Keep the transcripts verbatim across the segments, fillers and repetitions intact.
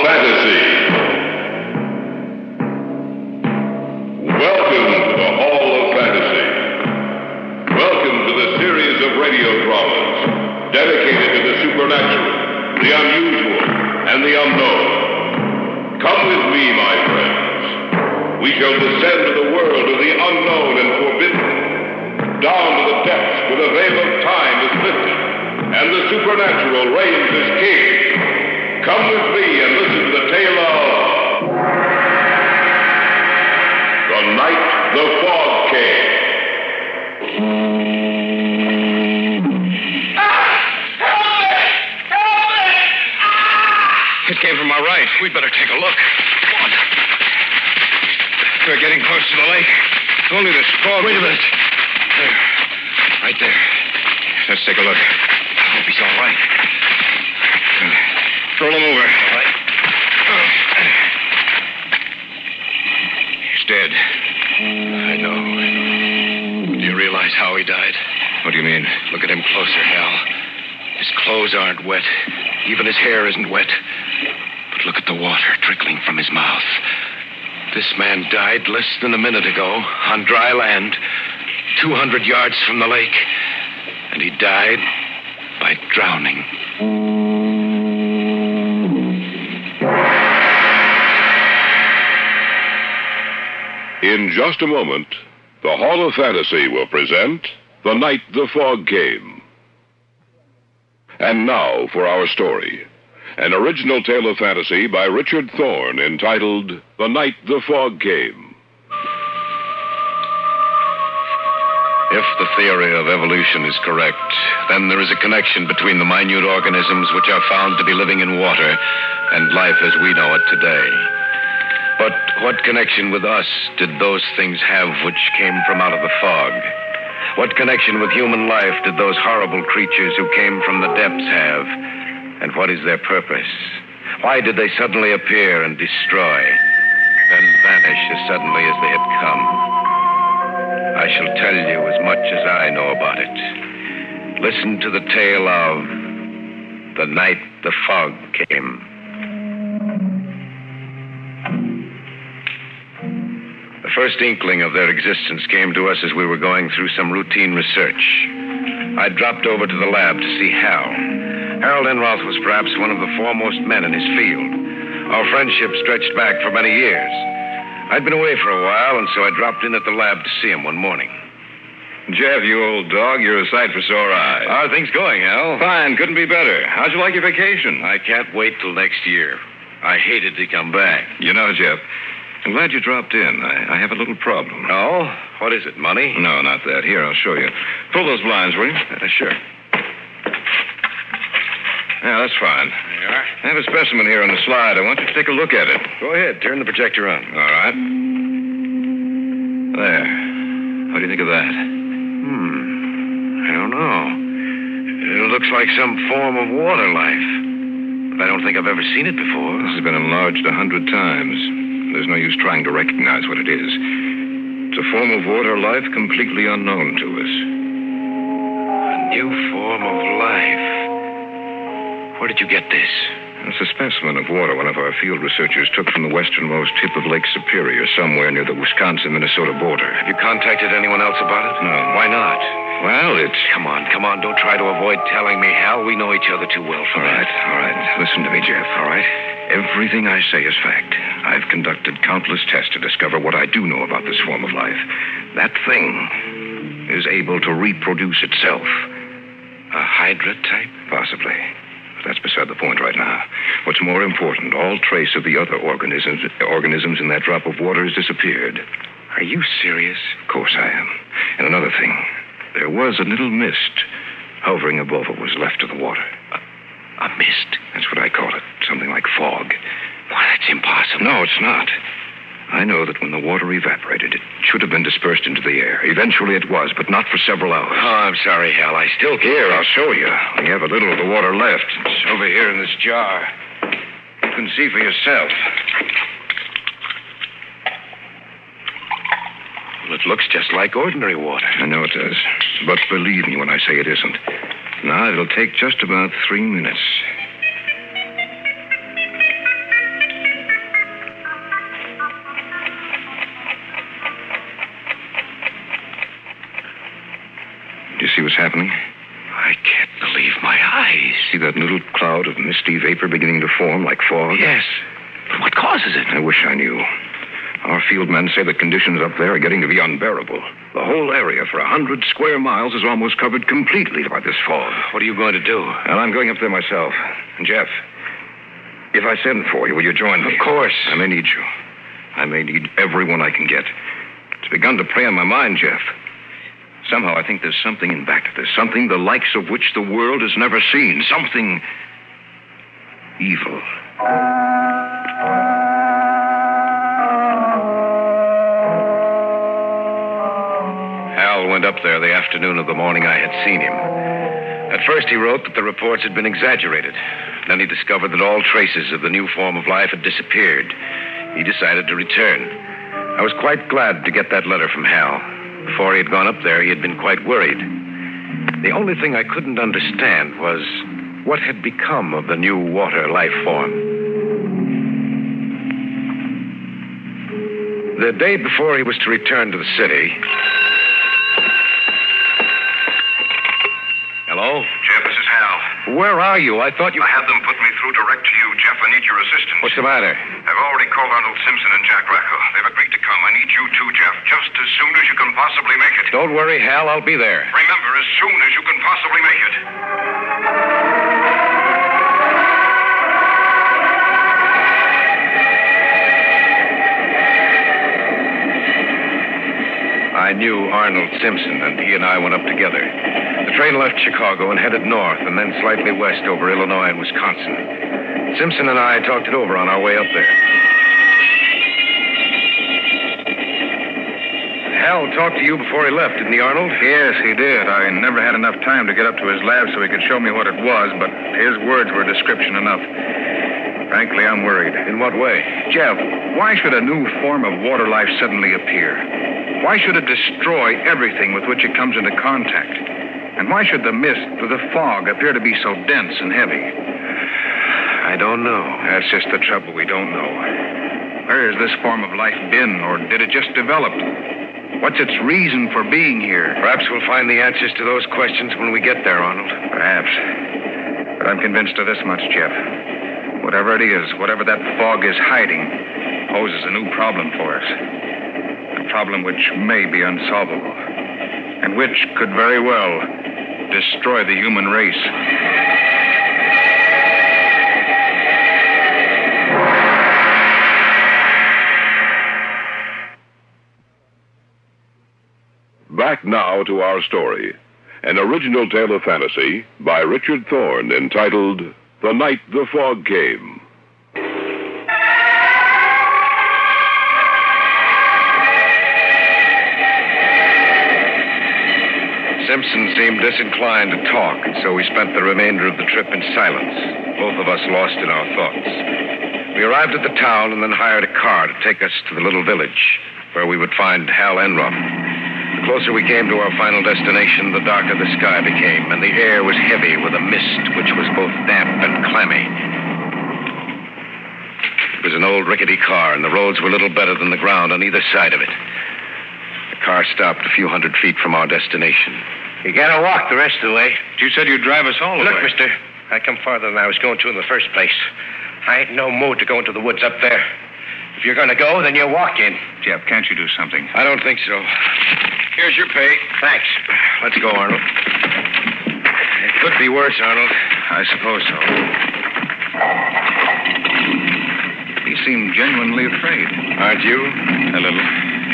Fantasy. Welcome to the Hall of Fantasy. Welcome to the series of radio dramas dedicated to the supernatural, the unusual, and the unknown. Come with me, my friends. We shall descend to the world of the unknown and forbidden, down to the depths where the veil of time is lifted, and the supernatural reigns as king. Come with me and listen to the tale of The Night the Fog Came. It came from our right. We'd better take a look. Come on. We're getting close to the lake. Only this fog. Wait a minute. There. Right there. Let's take a look. I hope he's all right. Roll him over. All right. He's dead. I know, I know. Do you realize how he died? What do you mean? Look at him closer, Hal. His clothes aren't wet. Even his hair isn't wet. But look at the water trickling from his mouth. This man died less than a minute ago on dry land, two hundred yards from the lake. And he died by drowning. In just a moment, the Hall of Fantasy will present The Night the Fog Came. And now for our story. An original tale of fantasy by Richard Thorne entitled The Night the Fog Came. If the theory of evolution is correct, then there is a connection between the minute organisms which are found to be living in water and life as we know it today. But what connection with us did those things have which came from out of the fog? What connection with human life did those horrible creatures who came from the depths have? And what is their purpose? Why did they suddenly appear and destroy, then vanish as suddenly as they had come? I shall tell you as much as I know about it. Listen to the tale of The Night the Fog Came. The first inkling of their existence came to us as we were going through some routine research. I dropped over to the lab to see Hal. Harold Enroth was perhaps one of the foremost men in his field. Our friendship stretched back for many years. I'd been away for a while, and so I dropped in at the lab to see him one morning. Jeff, you old dog, you're a sight for sore eyes. How are things going, Hal? Fine, couldn't be better. How'd you like your vacation? I can't wait till next year. I hated to come back. You know, Jeff, I'm glad you dropped in. I, I have a little problem. Oh? What is it, money? No, not that. Here, I'll show you. Pull those blinds, will you? Uh, sure. Yeah, that's fine. There you are. I have a specimen here on the slide. I want you to take a look at it. Go ahead. Turn the projector on. All right. There. What do you think of that? Hmm. I don't know. It looks like some form of water life. But I don't think I've ever seen it before. This has been enlarged a hundred times. There's no use trying to recognize what it is. It's a form of water life completely unknown to us. A new form of life. Where did you get this? It's a specimen of water one of our field researchers took from the westernmost tip of Lake Superior, somewhere near the Wisconsin-Minnesota border. Have you contacted anyone else about it? No. Why not? Well, it's... Come on, come on. Don't try to avoid telling me, Hal. We know each other too well for All that. right, all right. Listen to me, Jeff. All right. Everything I say is fact. I've conducted countless tests to discover what I do know about this form of life. That thing is able to reproduce itself. A Hydra type? Possibly. But that's beside the point right now. What's more important, all trace of the other organisms organisms in that drop of water has disappeared. Are you serious? Of course I am. And another thing. There was a little mist hovering above what was left of the water. A, a mist? That's what I call it. Something like fog. Why, that's impossible. No, it's not. I know that when the water evaporated, it should have been dispersed into the air. Eventually it was, but not for several hours. Oh, I'm sorry, Hal. I still can't. Here, I'll show you. We have a little of the water left. It's over here in this jar. You can see for yourself. Well, it looks just like ordinary water. I know it does. But believe me when I say it isn't. Now, it'll take just about three minutes. happening? I can't believe my eyes. See that little cloud of misty vapor beginning to form like fog? Yes. But what causes it? I wish I knew. Our field men say the conditions up there are getting to be unbearable. The whole area for a hundred square miles is almost covered completely by this fog. What are you going to do? Well, I'm going up there myself. And Jeff, if I send for you, will you join me? Of course. I may need you. I may need everyone I can get. It's begun to prey on my mind, Jeff. Somehow I think there's something in back of this. Something the likes of which the world has never seen. Something evil. Hal went up there the afternoon of the morning I had seen him. At first he wrote that the reports had been exaggerated. Then he discovered that all traces of the new form of life had disappeared. He decided to return. I was quite glad to get that letter from Hal. Before he had gone up there, he had been quite worried. The only thing I couldn't understand was what had become of the new water life form. The day before he was to return to the city... Hello? Jeff, this is Hal. Where are you? I thought you... I had them put me through direct to you, Jeff. I need your assistance. What's the matter? I've already called Arnold Simpson and Jack Racco. They've agreed to come. I need you too, Jeff, just as soon as you can possibly make it. Don't worry, Hal. I'll be there. Remember, as soon as you can possibly make it. I knew Arnold Simpson, and he and I went up together. The train left Chicago and headed north, and then slightly west over Illinois and Wisconsin. Simpson and I talked it over on our way up there. Hal talked to you before he left, didn't he, Arnold? Yes, he did. I never had enough time to get up to his lab so he could show me what it was, but his words were description enough. Frankly, I'm worried. In what way? Jeff, why should a new form of water life suddenly appear? Why should it destroy everything with which it comes into contact? And why should the mist or the fog appear to be so dense and heavy? I don't know. That's just the trouble. We don't know. Where has this form of life been, or did it just develop? What's its reason for being here? Perhaps we'll find the answers to those questions when we get there, Arnold. Perhaps. But I'm convinced of this much, Jeff. Whatever it is, whatever that fog is hiding, poses a new problem for us. A problem which may be unsolvable, and which could very well destroy the human race. Back now to our story. An original tale of fantasy by Richard Thorne entitled The Night the Fog Came. Simpson seemed disinclined to talk, and so we spent the remainder of the trip in silence, both of us lost in our thoughts. We arrived at the town and then hired a car to take us to the little village, where we would find Hal Enrum. The closer we came to our final destination, the darker the sky became, and the air was heavy with a mist which was both damp and clammy. It was an old rickety car, and the roads were little better than the ground on either side of it. The car stopped a few hundred feet from our destination. You gotta walk the rest of the way. You said you'd drive us all the Look, way. mister, I come farther than I was going to in the first place. I ain't no mood to go into the woods up there. If you're gonna go, then you walk in. Jeff, can't you do something? I don't think so. Here's your pay. Thanks. Let's go, Arnold. It could be worse, Arnold. I suppose so. He seemed genuinely afraid. Aren't you? A little.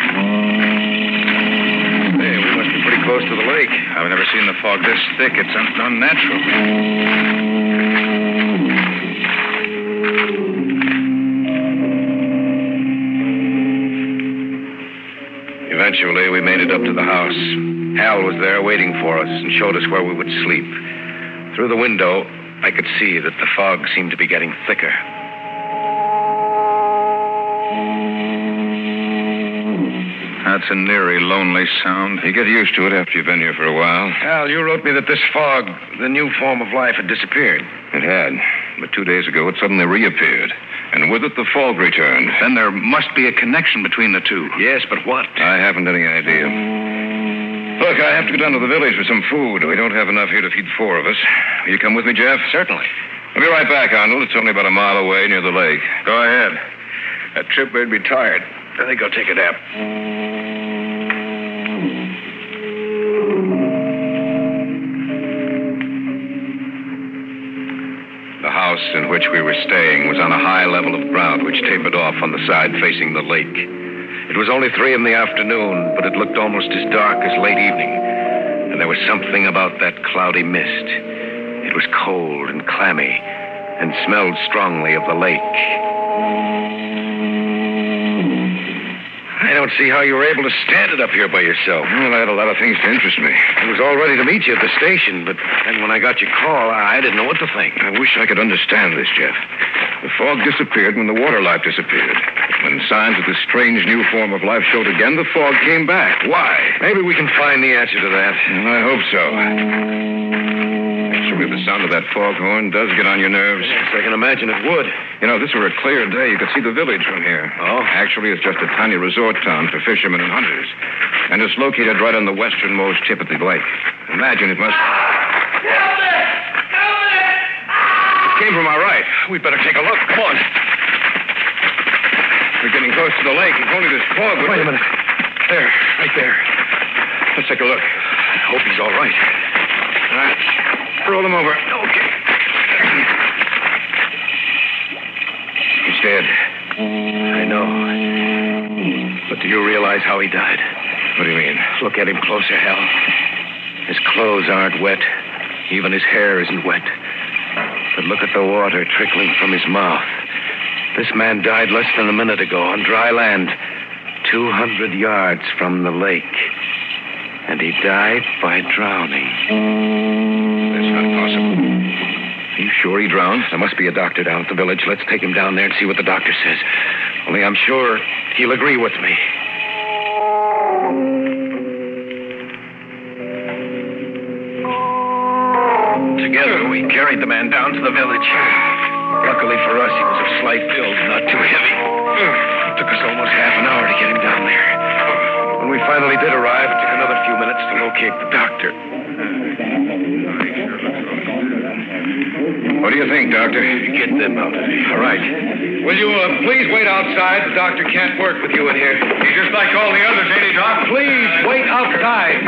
Hey, we must be pretty close to the lake. I've never seen the fog this thick. It's un- unnatural. Eventually, we made it up to the house. Hal was there waiting for us and showed us where we would sleep. Through the window, I could see that the fog seemed to be getting thicker. That's an eerie, lonely sound. You get used to it after you've been here for a while. Hal, you wrote me that this fog, the new form of life, had disappeared. It had. But two days ago, it suddenly reappeared. And with it, the fog returned. Then there must be a connection between the two. Yes, but what? I haven't any idea. Look, I have to go down to the village for some food. We don't have enough here to feed four of us. Will you come with me, Jeff? Certainly. I'll be right back, Arnold. It's only about a mile away near the lake. Go ahead. That trip made me tired. I think I'll take a nap. The house in which we were staying was on a high level of ground which tapered off on the side facing the lake. It was only three in the afternoon, but it looked almost as dark as late evening. And there was something about that cloudy mist. It was cold and clammy and smelled strongly of the lake. I don't see how you were able to stand it up here by yourself. Well, I had a lot of things to interest me. I was all ready to meet you at the station, but then when I got your call, I didn't know what to think. I wish I could understand this, Jeff. The fog disappeared when the water life disappeared. When signs of this strange new form of life showed again, the fog came back. Why? Maybe we can find the answer to that. Well, I hope so. Actually, the sound of that foghorn does get on your nerves. Yes, I can imagine it would. You know, if this were a clear day, you could see the village from here. Oh? Actually, it's just a tiny resort town for fishermen and hunters. And it's located right on the westernmost tip of the lake. Imagine it must... Help me! Help me! It came from our right. We'd better take a look. Come on. We're getting close to the lake. If only this fog would... Wait a minute. There, right there. Let's take a look. I hope he's all right. All right. Roll him over. Okay. He's dead. I know. But do you realize how he died? What do you mean? Look at him closer, Hal. His clothes aren't wet. Even his hair isn't wet. But look at the water trickling from his mouth. This man died less than a minute ago on dry land, two hundred yards from the lake. And he died by drowning. That's not possible. Are you sure he drowned? There must be a doctor down at the village. Let's take him down there and see what the doctor says. Only I'm sure he'll agree with me. Together, we carried the man down to the village. Luckily for us, he was of slight build, not too heavy. It took us almost half an hour to get him down there. When we finally did arrive, it took another few minutes to locate the doctor. What do you think, Doctor? Get them out of here. All right. Will you uh, please wait outside? The doctor can't work with you in here. He's just like all the others, ain't he, Doc? Please wait outside.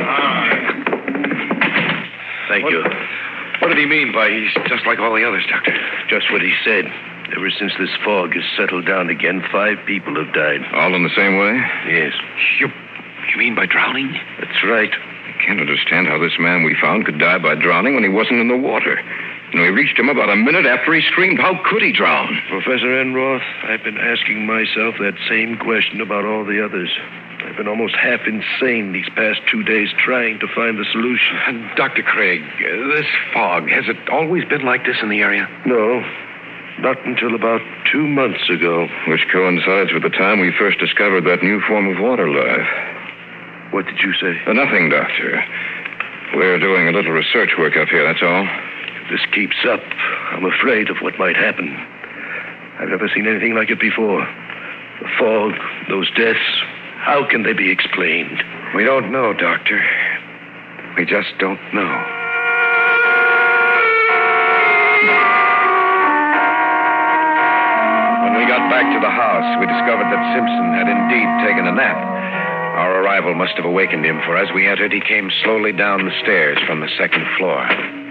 Thank What- you. What did he mean by he's just like all the others, Doctor? Just what he said. Ever since this fog has settled down again, five people have died. All in the same way? Yes, You, you mean by drowning? that's right. I can't understand how this man we found could die by drowning when he wasn't in the water. And we reached him about a minute after he screamed. How could he drown? Professor Enroth, I've been asking myself that same question about all the others. I've been almost half insane these past two days trying to find the solution. And Doctor Craig, uh, this fog, has it always been like this in the area? No, not until about two months ago. Which coincides with the time we first discovered that new form of water life. What did you say? Uh, nothing, Doctor. We're doing a little research work up here, that's all. If this keeps up, I'm afraid of what might happen. I've never seen anything like it before. The fog, those deaths, how can they be explained? We don't know, Doctor. We just don't know. When we got back to the house, we discovered that Simpson had indeed taken a nap. Our arrival must have awakened him, for as we entered, he came slowly down the stairs from the second floor.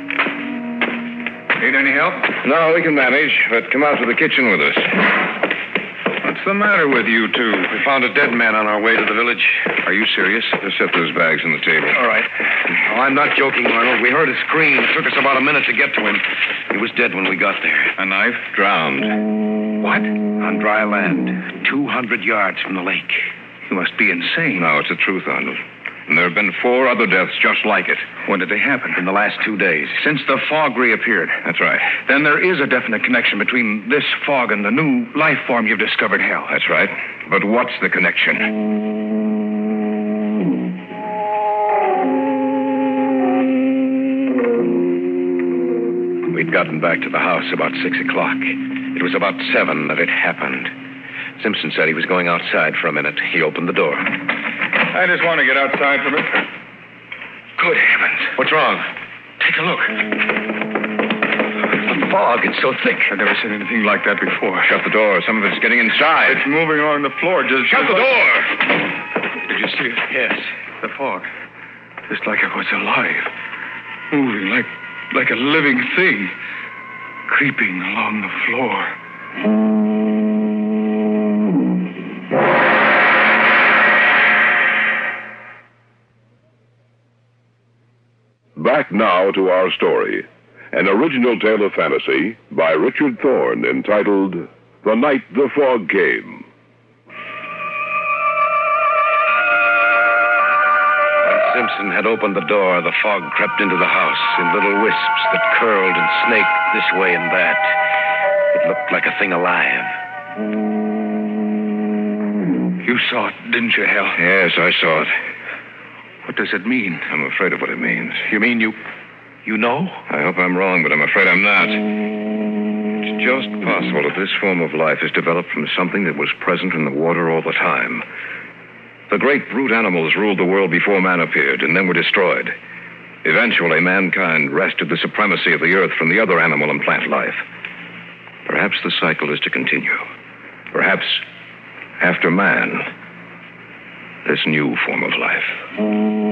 Need any help? No, we can manage, but come out to the kitchen with us. What's the matter with you two? We found a dead man on our way to the village. Are you serious? Just set those bags on the table. All right. Oh, I'm not joking, Arnold. We heard a scream. It took us about a minute to get to him. He was dead when we got there. A knife? Drowned. What? On dry land, two hundred yards from the lake. You must be insane. No, it's the truth, Arnold. And there have been four other deaths just like it. When did they happen? In the last two days. Since the fog reappeared. That's right. Then there is a definite connection between this fog and the new life form you've discovered, Hal. That's right. But what's the connection? We'd gotten back to the house about six o'clock. It was about seven that it happened. Simpson said he was going outside for a minute. He opened the door. I just want to get outside for a minute. Good heavens. What's wrong? Take a look. The fog, it's so thick. I've never seen anything like that before. Shut the door. Some of it's getting inside. It's moving along the floor. Just Shut the like... door! Did you see it? Yes. The fog. Just like it was alive. Moving like like a living thing. Creeping along the floor. Back now to our story. An original tale of fantasy by Richard Thorne entitled The Night the Fog Came. When Simpson had opened the door, the fog crept into the house in little wisps that curled and snaked this way and that. It looked like a thing alive. You saw it, didn't you, Hal? Yes, I saw it. What does it mean? I'm afraid of what it means. You mean you... you know? I hope I'm wrong, but I'm afraid I'm not. It's just possible that this form of life is developed from something that was present in the water all the time. The great brute animals ruled the world before man appeared and then were destroyed. Eventually, mankind wrested the supremacy of the earth from the other animal and plant life. Perhaps the cycle is to continue. Perhaps, after man, this new form of life.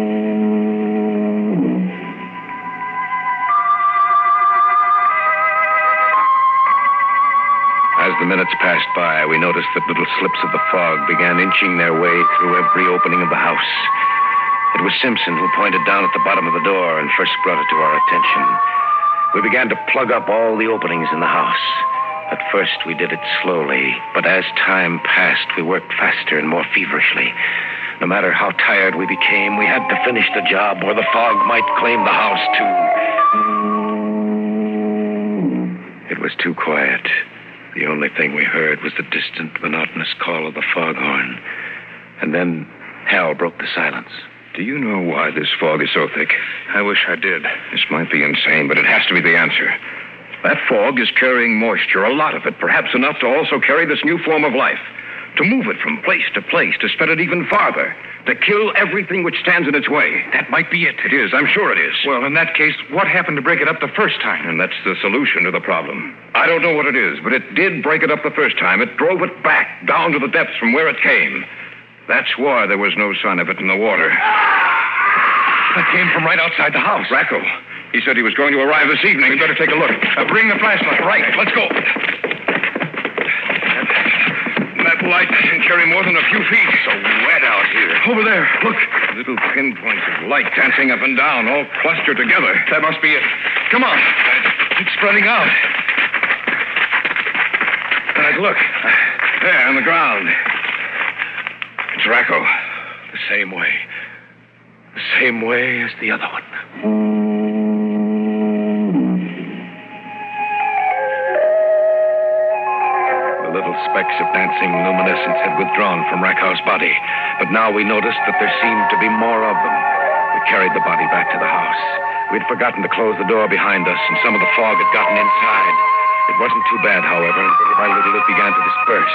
As the minutes passed by, we noticed that little slips of the fog began inching their way through every opening of the house. It was Simpson who pointed down at the bottom of the door and first brought it to our attention. We began to plug up all the openings in the house. At first, we did it slowly, but as time passed, we worked faster and more feverishly. No matter how tired we became, we had to finish the job or the fog might claim the house, too. It was too quiet. The only thing we heard was the distant, monotonous call of the foghorn. And then Hal broke the silence. Do you know why this fog is so thick? I wish I did. This might be insane, but it has to be the answer. That fog is carrying moisture, a lot of it, perhaps enough to also carry this new form of life. To move it from place to place, to spread it even farther, to kill everything which stands in its way. That might be it. It is, I'm sure it is. Well, in that case, what happened to break it up the first time? And that's the solution to the problem. I don't know what it is, but it did break it up the first time. It drove it back, down to the depths from where it came. That's why there was no sign of it in the water. That came from right outside the house. Racco. He said he was going to arrive this evening. We better take a look. Uh, bring the flashlight. Right, let's go. That light can carry more than a few feet. So wet out here. Over there, look. Little pinpoints of light dancing up and down, all clustered together. That must be it. Come on. It's spreading out. Right, look. There, on the ground. It's Racco. The same way. The same way as the other one. The little specks of dancing luminescence had withdrawn from Racco's body, but now we noticed that there seemed to be more of them. We carried the body back to the house. We'd forgotten to close the door behind us, and some of the fog had gotten inside. It wasn't too bad, however, and little by little it began to disperse.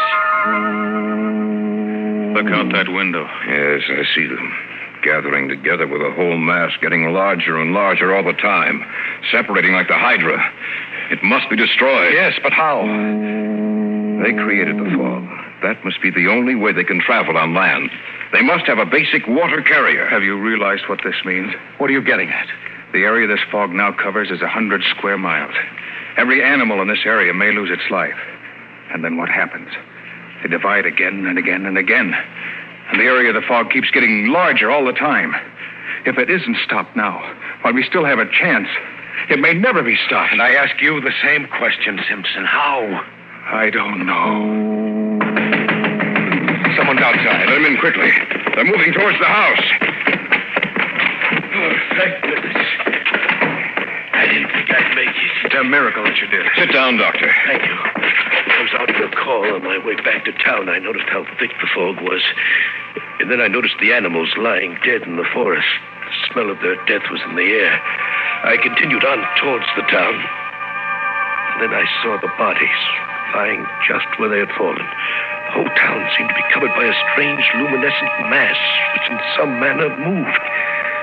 Look out that window. Yes, I see them. Gathering together with a whole mass, getting larger and larger all the time. Separating like the Hydra. It must be destroyed. Yes, but how? They created the fog. That must be the only way they can travel on land. They must have a basic water carrier. Have you realized what this means? What are you getting at? The area this fog now covers is a hundred square miles. Every animal in this area may lose its life. And then what happens? They divide again and again and again. And the area of the fog keeps getting larger all the time. If it isn't stopped now, while we still have a chance, it may never be stopped. And I ask you the same question, Simpson. How? I don't know. Someone's outside. Let them in quickly. They're moving towards the house. Oh, thank goodness. I didn't think I'd make it. It's a miracle that you did. Sit down, Doctor. Thank you. I was out for a call on my way back to town. I noticed how thick the fog was. And then I noticed the animals lying dead in the forest. The smell of their death was in the air. I continued on towards the town. And then I saw the bodies lying just where they had fallen. The whole town seemed to be covered by a strange luminescent mass which in some manner moved.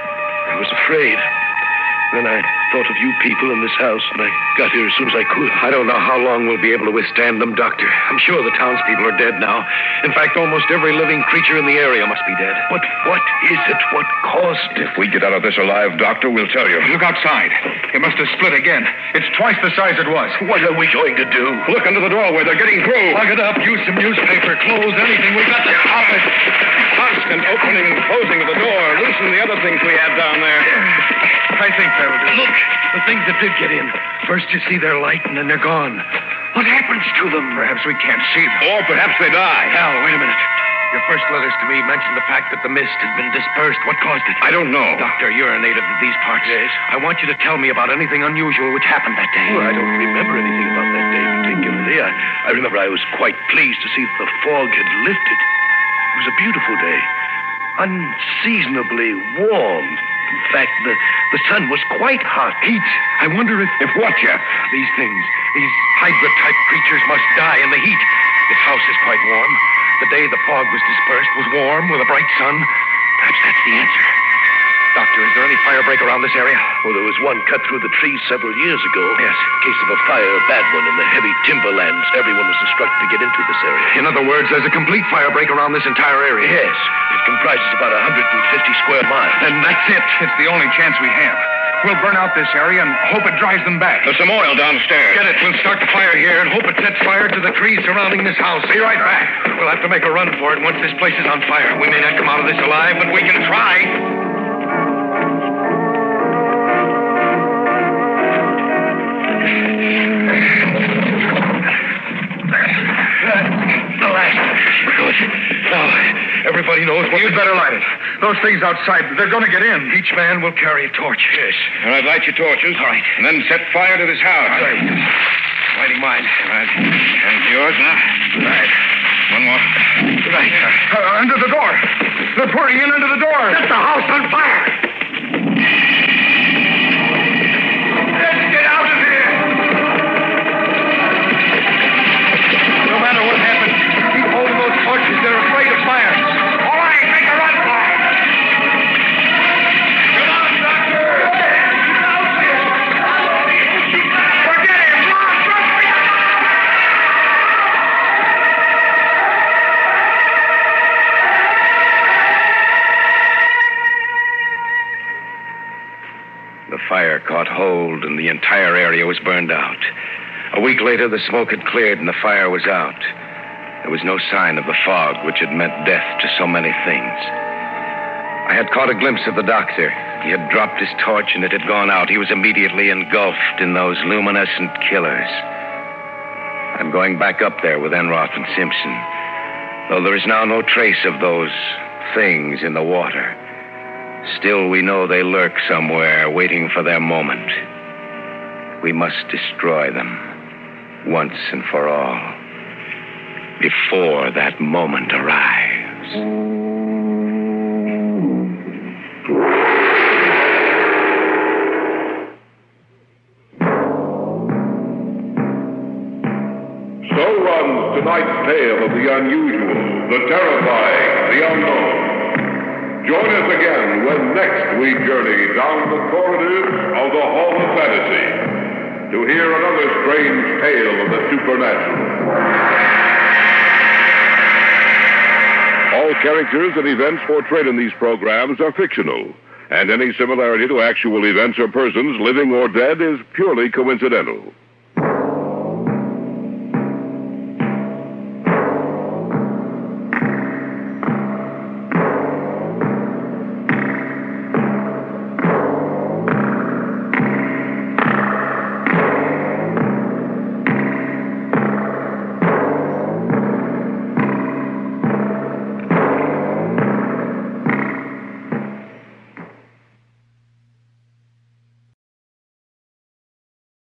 I was afraid. Then I thought of you people in this house, and I got here as soon as I could. I don't know how long we'll be able to withstand them, Doctor. I'm sure the townspeople are dead now. In fact, almost every living creature in the area must be dead. But what is it? What caused it? If we get out of this alive, Doctor, we'll tell you. Look outside. It must have split again. It's twice the size it was. What are we going to do? Look under the doorway. They're getting through. Plug it up. Use some newspaper, clothes, anything. We've got to stop it. Constant opening and closing of the door. Loosen the other things we have down there. I think that'll do. Look, the things that did get in. First you see their light, and then they're gone. What happens to them? Perhaps we can't see them. Or perhaps they die. Al, wait a minute. Your first letters to me mentioned the fact that the mist had been dispersed. What caused it? I don't know. Doctor, you're a native of these parts. Yes. I want you to tell me about anything unusual which happened that day. Well, I don't remember anything about that day particularly. I, I remember I was quite pleased to see that the fog had lifted. It was a beautiful day. Unseasonably warm. In fact, the, the sun was quite hot. Heat. I wonder if... If what, Jeff? These things, these hybrid-type creatures must die in the heat. This house is quite warm. The day the fog was dispersed was warm with a bright sun. Perhaps that's the answer. Doctor, is there any fire break around this area? Well, there was one cut through the trees several years ago. Yes. Case of a fire, a bad one, in the heavy timberlands. Everyone was instructed to get into this area. In other words, there's a complete fire break around this entire area. Yes. It comprises about one hundred fifty square miles. And that's it. It's the only chance we have. We'll burn out this area and hope it drives them back. There's some oil downstairs. Get it. We'll start the fire here and hope it sets fire to the trees surrounding this house. Be right back. We'll have to make a run for it once this place is on fire. We may not come out of this alive, but we can try. The last. Good. Now, everybody knows what... You'd better light it. Those things outside, they're going to get in. Each man will carry a torch. Yes. All right, light your torches. All right. And then set fire to this house. All right. Lighting mine. All right. And yours now. Right. One more. Right. Uh, under the door. They're pouring in under the door. Set the house on fire. Let's get out of here. No matter what happens, keep holding those torches. They're afraid of fire. All right, make a run for it. Come on, Doctor. Get out there. Forget it. Come on, run for your life. The fire caught hold, and the entire area was burned out. A week later, the smoke had cleared, and the fire was out. There was no sign of the fog, which had meant death to so many things. I had caught a glimpse of the doctor. He had dropped his torch, and it had gone out. He was immediately engulfed in those luminescent killers. I'm going back up there with Enroth and Simpson, though there is now no trace of those things in the water. Still, we know they lurk somewhere, waiting for their moment. We must destroy them, once and for all, before that moment arrives. So runs tonight's tale of the unusual, the terrifying, the unknown. Join us again when next we journey down the corridors of the Hall of Fantasy to hear another strange tale of the supernatural. All characters and events portrayed in these programs are fictional, and any similarity to actual events or persons, living or dead, is purely coincidental.